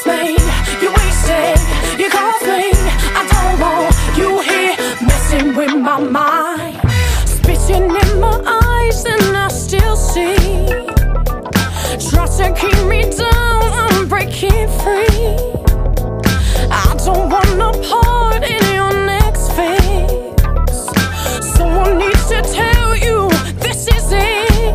me, you wasted, you called me. I don't want you here messing with my mind. Spitting in my eyes and I still see. Try to keep me down, I'm breaking free. I don't want no part in your next phase. Someone needs to tell you this is it.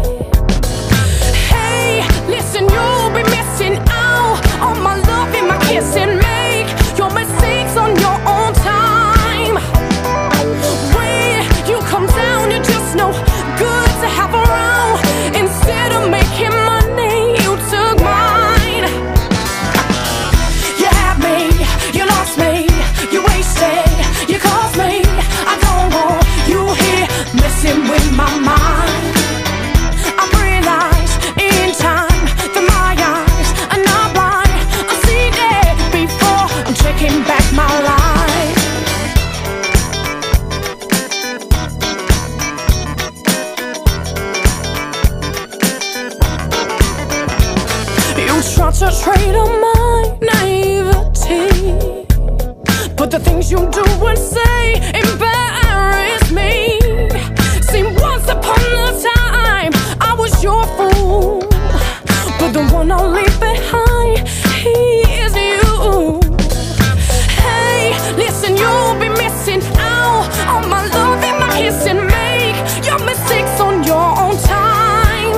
Hey, listen, you'll be missing out on my love and my kissing. Make your mistakes on your own time. When you come down, you're just no good to have around. Instead of making money, you took mine. You had me, you lost me, you wasted, you caused me. I don't want you here messing with my mind. I realize in time that my eyes are not blind. I've seen it before, I'm taking back my life. You try to trade on my naivety, but the things you do and say embarrass me. See, once upon a time I was your fool, but the one I'll leave behind, he is you. Hey, listen, you'll be missing out on my love and my kissing. Make your mistakes on your own time.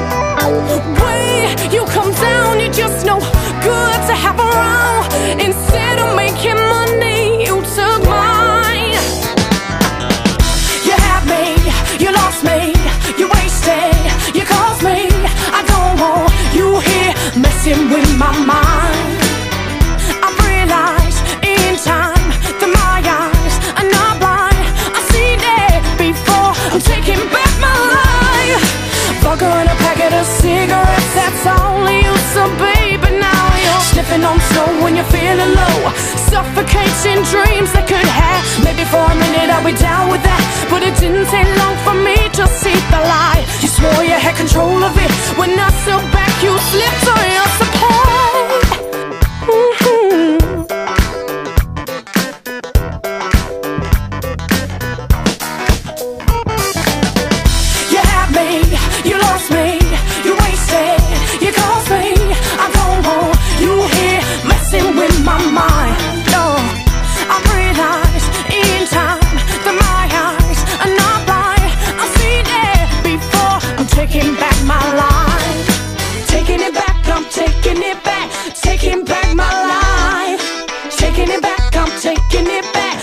When you come down, you're just no good to have around. Instead of making money, you took mine. You had me, you lost me, you wasted, you caused me. I don't want you here messing with my mind. I've realized in time that my eyes are not blind. I've seen it before, I'm taking back my life. Vodka and a packet of cigarettes, that's all you used to be. But now you're sniffing on snow when you're feeling low, suffocating dreams that could have. Maybe for a minute I'll be down with that, but it didn't take long for me to see the light. You swore you had control of it. When I stood back, you slipped on your supply. You had me, you lost me, you wasted, you caused me. I don't want you here messing with my mind. No, I realize in time that my eyes are not blind. I've seen it before, I'm taking back my life. Taking it back, I'm taking it back. Taking back my life. Taking it back, I'm taking it back.